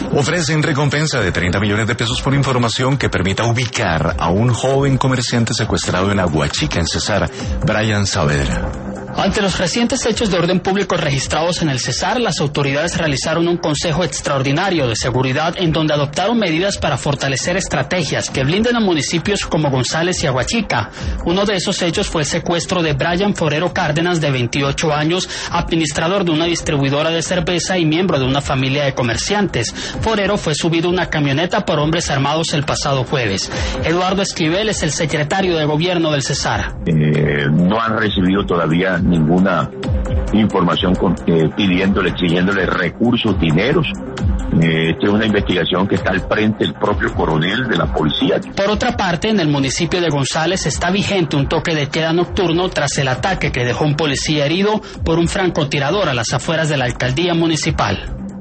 Ofrecen recompensa de 30 millones de pesos por información que permita ubicar a un joven comerciante secuestrado en Aguachica, en Cesar, Brian Saavedra. Ante los recientes hechos de orden público registrados en el Cesar, las autoridades realizaron un consejo extraordinario de seguridad en donde adoptaron medidas para fortalecer estrategias que blinden a municipios como González y Aguachica. Uno de esos hechos fue el secuestro de Brian Forero Cárdenas, de 28 años, administrador de una distribuidora de cerveza y miembro de una familia de comerciantes. Forero fue subido a una camioneta por hombres armados el pasado jueves. Eduardo Esquivel es el secretario de gobierno del Cesar. No han recibido todavía ninguna información exigiéndole recursos, dineros. Esta es una investigación que está al frente del propio coronel de la policía. Por otra parte, en el municipio de González está vigente un toque de queda nocturno tras el ataque que dejó un policía herido por un francotirador a las afueras de la alcaldía municipal.